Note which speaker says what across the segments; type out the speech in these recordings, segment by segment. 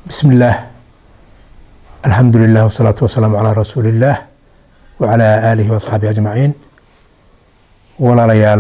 Speaker 1: بسم الله الحمد لله والصلاة والسلام على رسول الله وعلى آله وأصحابه أجمعين. ولا ريال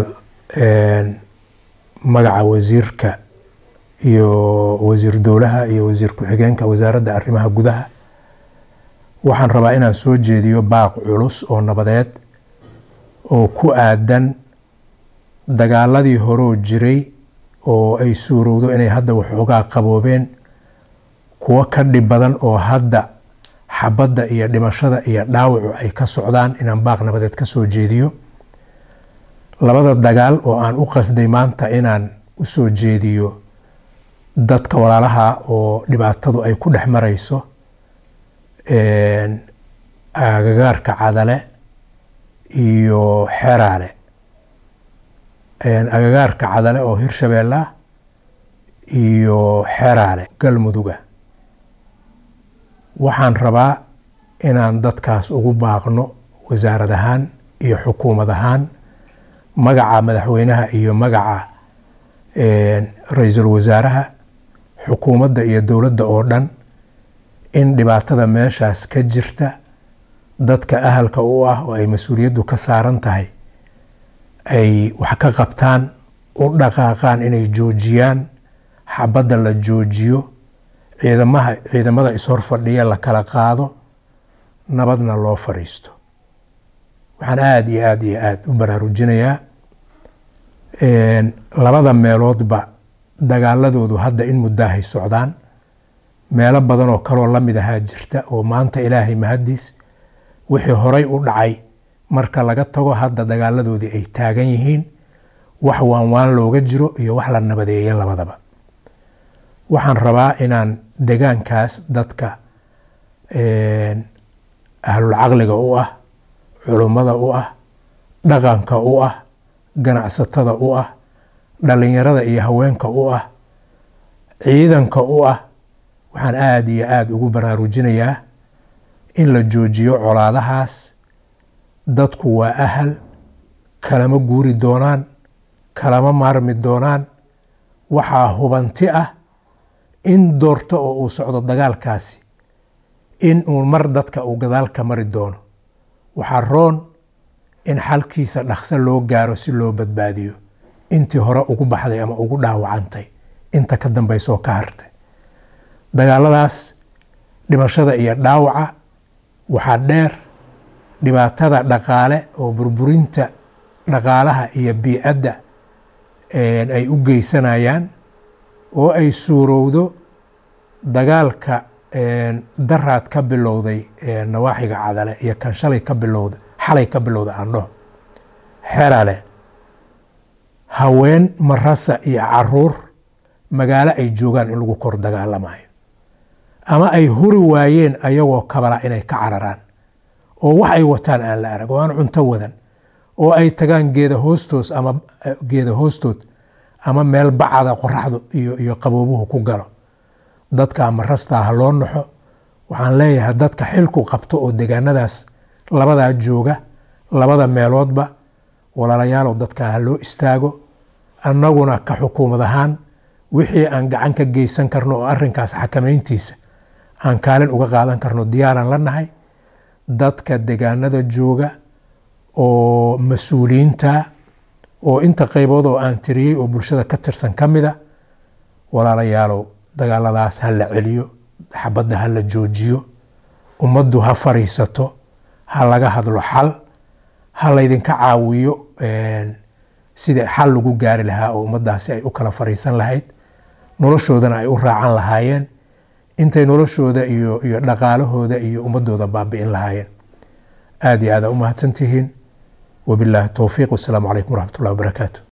Speaker 1: مقع وزيرك iyo wasiir dowlaha iyo wasiir ku-xigeenka wasaaradda arrimaha gudaha waxaan rabaa inaan soo jeediyo baaq culus oo nabadeed oo ku aadan dagaaladii hore jiray oo ay suurowdo inay hadda waxoogaa qaboobeen kuwa ka dhib badan oo hadda xabadda iyo dhimashada iyo dhaawacu ay ka socdaan inaan baaq nabadeed ka soo jeediyo. labada dagaal oo aan u qasday maanta inaan u soo jeediyo dadka walaalaha oo dhibaatadu ay ku dhex marayso agagaarka Cadale iyo Xeraale. agagaarka Cadale oo Hirshabeelle iyo Xeraale Galmuduga. waxaan rabaa inaan dadkaas ugu baaqno wasaarad ahaan iyo xukuumad ahaan magaca madaxweynaha iyo magaca ra'iisul wasaaraha xukuumadda iyo dowladda oo dhan in dhibaatada meeshaas ka jirta dadka ahalka u ah oo ay mas'uuliyaddu ka saaran tahay ay wax ka qabtaan u dhaqaaqaan inay joojiyaan xabadda la joojiyo ciidamada ishor fadhiya la kala qaado nabadna loo fariisto. waxaan aad iyo aad u baraarujinayaa labada meeloodba dagaaladoodu hadda in muddahay socdaan meelo badan oo kaloo la mid ahaa jirta oo maanta ilaahay mahadiis wixii horay u dhacay marka laga tago hadda dagaaladoodii ay taagan yihiin wax waan looga jiro iyo wax la nabadeeyo labadaba. waxaan rabaa inaan deegaankaas dadka ahlul caqliga u ah culummada u ah dhaqanka u ah ganacsatada u ah dhalinyarada iyo haweenka u ah ciidanka u ah waxaan aad iyo aad ugu baraarujinayaa in la joojiyo colaadahaas. dadku waa ahal kalama guuri doonaan kalama maarmi doonaan. waxaa hubanti ah in doorto oo uu socdo dagaalkaasi in uu mar dadka uu gadaal ka mari doono. waxaa roon in xalkiisa dhaqso loo gaaro si loo badbaadiyo intii hore ugu baxday ama ugu dhaawacantay inta ka dambaysa oo ka hartay. dagaaladaas dhimashada iyo dhaawaca waxaa dheer dhibaatada dhaqaale oo burburinta dhaqaalaha iyo bii'adda ay u geysanayaan oo ay suurowdo dagaalka daraad ka bilowday nawaaxiga Cadale iyo kan xalay ka bilowda aandho Xeraale. haween marasa iyo caruur magaalo ay joogaan in lagu kor dagaalamayo ama ay huri waayeen ayagoo kabala inay ka cararaan oo wax ay wataan aan la arag oo aan cunto wadan oo ay tagaan geeda hoostood ama meel bacada qoraxdu iyo qaboobuhu ku galo. dadka marasta ha loo naxo. waxaan leeyahay dadka xilku qabto oo deegaanadaas labadaa jooga labada meeloodba walaalayaal oo dadka ha loo istaago. annaguna ka xukuumad ahaan wixii aan gacan ka geysan karno oo arrinkaas xakameyntiisa aan kaalin uga qaadan karno diyaaran la nahay. dadka deegaanada jooga oo mas'uuliyiinta oo inta qaybood oo aan tiriyey oo bulshada ka tirsan ka mida walaalayaalow dagaaladaas ha la celiyo xabadda ha la joojiyo ummaddu ha fariisato ha laga hadlo xal ha laydinka caawiyo sida xal lagu gaari lahaa oo ummaddaasi ay u kala fariisan lahayd noloshoodana ay u raacan lahaayeen intay noloshooda iyo dhaqaalahooda iyo ummadooda baabi'in lahaayeen. aad iyo aad u mahadsantihiin. وبالله التوفيق والسلام عليكم ورحمة الله وبركاته.